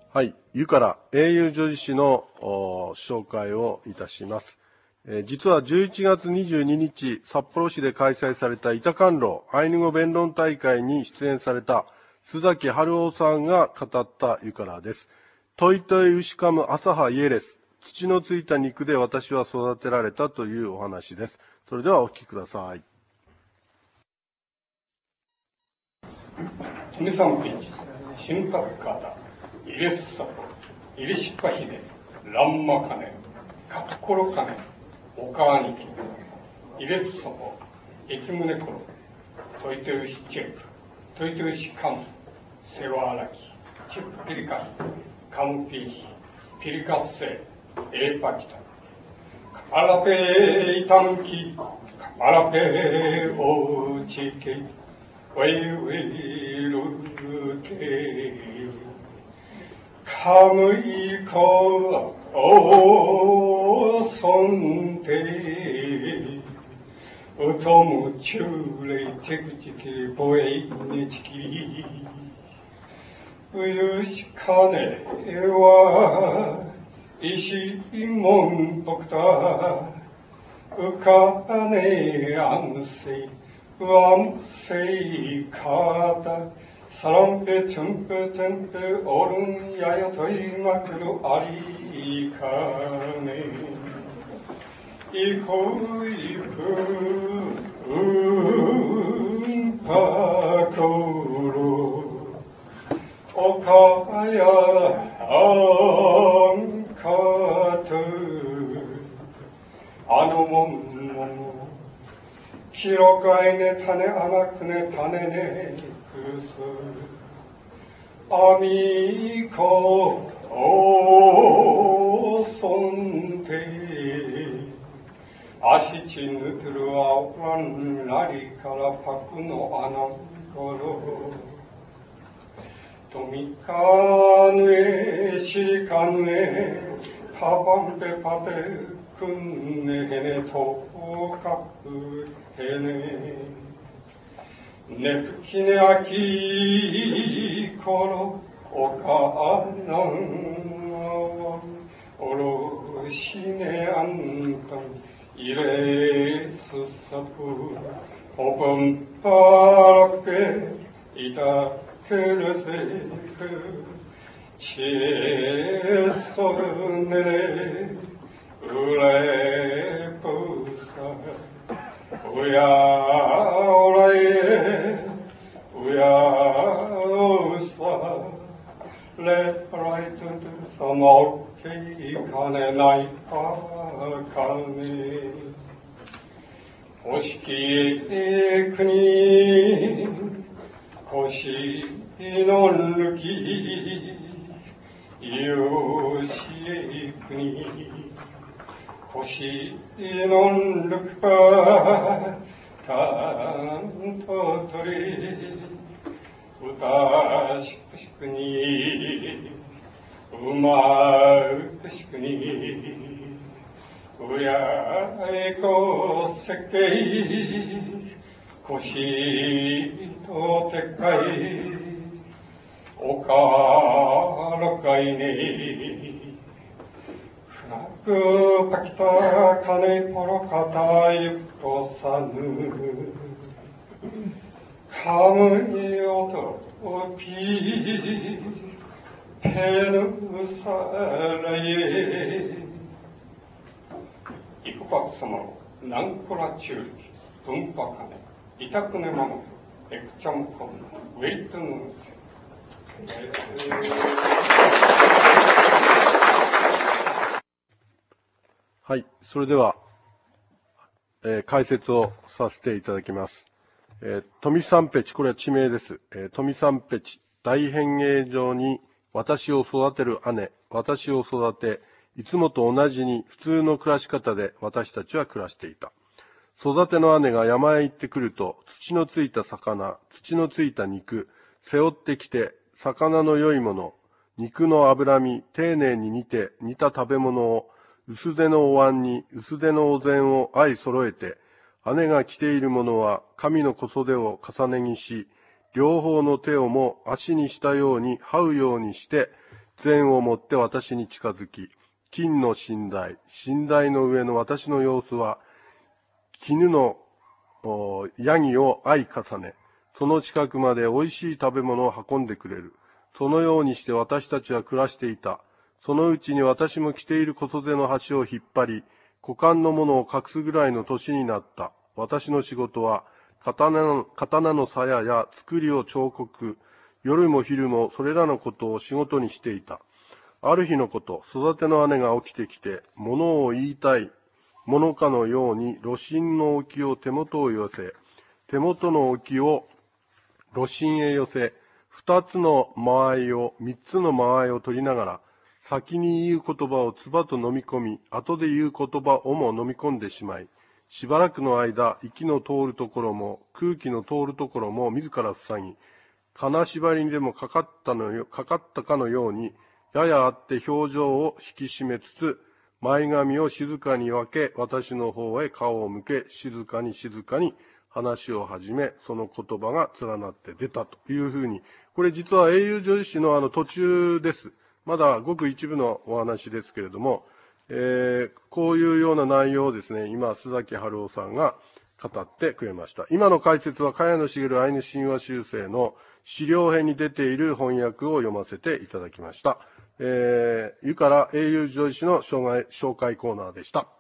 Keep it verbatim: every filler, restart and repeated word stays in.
はい、湯から英雄女子誌の紹介をいたします。えー、実はじゅういちがつにじゅうににち、札幌市で開催された板観論アイヌ語弁論大会に出演された須崎春夫さんが語った湯からです。トイトイウシカムアサハイエレス。土のついた肉で私は育てられたというお話です。それではお聞きください。 トミサンピンチ、シンタツカダ、イレスサポ、イレシッパヒデ、ランマカネ、カッコロカネ、オカアニキ、イレスサポ、エキムネコロ、トイトウシチェク、トイトウシカム、セワアラキ、チップピリカヒ、カムピーヒ、ピリカッセ、エーパキタ、カパラペイタンキ、カパラペイオチケ、ウェイウェイルケカムイコオソンテウトムチュレイテクチケボエイネチキウユシカネはイシモントクタウカネアンセイワンセイカタサランペチュンペテンペオルンヤヤトイマクルアリカネイコイクウンパコロオカヤアンカトアノモンモモキロカイネタネアナクネタネネクスアミコオソンテアシチヌトゥルアオランラリカラパクノアナコロトミカヌエシリカヌエタパンペパテクンネヘネトオカクヘネネプキネアキコロオカアナンオロシネアンタンイレスサプオプンパラペイタケルセクチエソネレウレプサウヤオラエウヤオサレライトサマケイカネナイパカネオシキエクニコシノルキヨシエクニコシノンルクパタントトリウタシクシクニウマウクシクニウヤエコセケイコシトテカイオカラカイネクパキタカネポロカタユクトサヌカムイオトピペヌサラエイクパクサマロナンコラチューリキプンパカネイタクネマノエクチャムコンウェイトヌンセはい、それでは、えー、解説をさせていただきます。えー、富三ペチ、これは地名です。えー、富三ペチ、大変芸場に私を育てる姉、私を育て、いつもと同じに普通の暮らし方で私たちは暮らしていた。育ての姉が山へ行ってくると、土のついた魚、土のついた肉、背負ってきて、魚の良いもの、肉の脂身、丁寧に煮て煮た食べ物を、薄手のお椀に薄手のお膳を相揃えて、姉が着ているものは神の小袖を重ね着し、両方の手をも足にしたように這うようにして、 禅をもって私に近づき、金の寝台、寝台の上の私の様子は、絹のヤギを相重ね、その近くまで美味しい食べ物を運んでくれる。そのようにして私たちは暮らしていた。そのうちに私も着ている小袖の端を引っ張り、股間のものを隠すぐらいの年になった。私の仕事は、刀の、刀の鞘や作りを彫刻、夜も昼もそれらのことを仕事にしていた。ある日のこと、育ての姉が起きてきて、物を言いたいものかのように、炉心の置を手元を寄せ、手元の置を炉心へ寄せ、二つの間合いを、三つの間合いを取りながら、先に言う言葉をつばと飲み込み、後で言う言葉をも飲み込んでしまい、しばらくの間、息の通るところも、空気の通るところも自ら塞ぎ、金縛りにでもかかったのよ、かかったかのように、ややあって表情を引き締めつつ、前髪を静かに分け、私の方へ顔を向け、静かに静かに話を始め、その言葉が連なって出たというふうに、これ実は英雄女子誌のあの途中です。まだごく一部のお話ですけれども、えー、こういうような内容をですね、今、須崎春夫さんが語ってくれました。今の解説は、茅野茂アイヌ神話修正の資料編に出ている翻訳を読ませていただきました。えー、ゆから英雄女子誌の紹介コーナーでした。